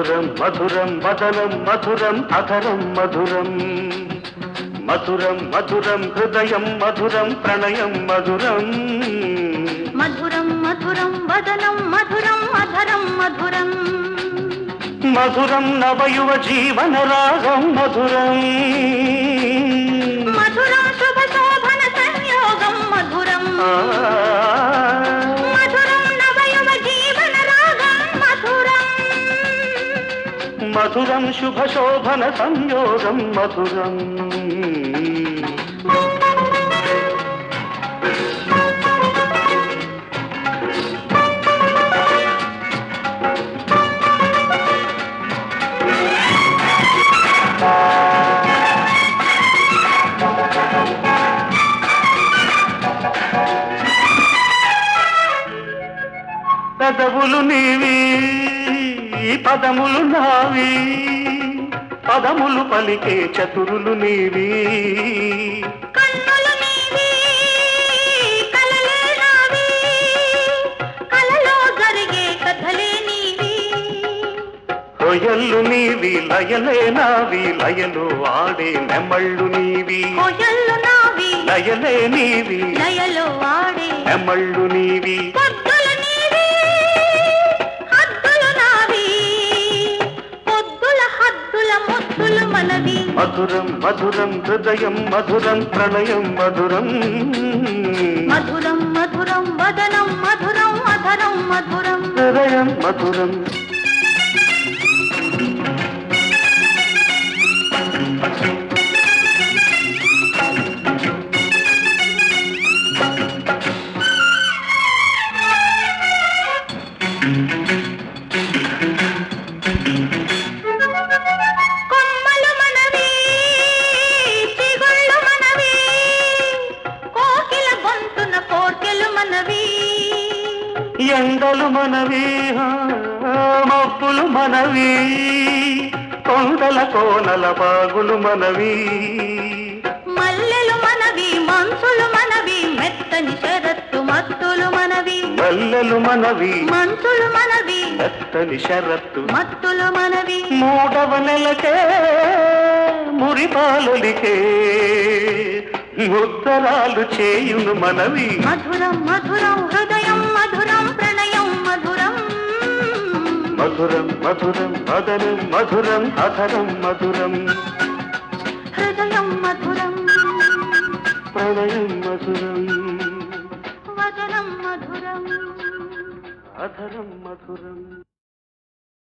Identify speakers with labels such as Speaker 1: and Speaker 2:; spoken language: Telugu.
Speaker 1: మధురం మధురం వదనం మధురం అధరం మధురం మధురం మధురం హృదయం మధురం ప్రణయం మధురం
Speaker 2: మధురం మధురం వదనం మధురం అధరం మధురం
Speaker 1: మధురం నవయువ జీవన రాగం మధురం
Speaker 2: మధురం శుభ శోభన సంయోగం మధురం మధురం నవయువ జీవన రాగం మధురం
Speaker 1: మధురం శుభ శోభన సంయోగం మధురం పదములు నీవి పదములు నావి పదములు పలికే చతురులు నీవి
Speaker 2: కన్నులు నీవి కలలే నావి కలలో జరిగే కథలే నీవి
Speaker 1: హొయల్లు నీవి లయలే నావి లయలు ఆడే నెమళ్ళు నీవి
Speaker 2: హొయల్లు నావి
Speaker 1: లయలే నీవి
Speaker 2: లయలో ఆడే
Speaker 1: నెమళ్ళు నీవి
Speaker 2: పొద్దులు నీవి హద్దులు నావి పొద్దుల హద్దుల ముద్దులు మనవి
Speaker 1: మధురం మధురం హృదయం మధురం ప్రణయం మధురం
Speaker 2: మధురం మధురం వదనం మధురం అధరం మధురం
Speaker 1: హృదయం మధురం
Speaker 2: కొమ్మలు మనవి చిగుళ్ళు మనవి కోకిల గొంతున కోర్కెలు మనవి
Speaker 1: ఎండలు మనవి మబ్బులు మనవి కొండల కోనల బాగులు మనవి
Speaker 2: మల్లెలు మనవి మంచులు మనవి మెత్తని షరత్తు మత్తులు మనవి
Speaker 1: మల్లెలు మనవి
Speaker 2: మంచులు మనవి
Speaker 1: మెత్తని షరత్తు
Speaker 2: మత్తులు మనవి
Speaker 1: మూడవ నెలకే మురిపాలులికే ముద్దరాలు చేయును మనవి
Speaker 2: మధురం మధురం హృదయం మధురం ప్రణయం మధురం
Speaker 1: మధురం మధురం మదనం మధురం అధరం మధురం
Speaker 2: హృదయం మధురం
Speaker 1: ప్రణయం మధురం
Speaker 2: వదనం మధురం
Speaker 1: అధరం మధురం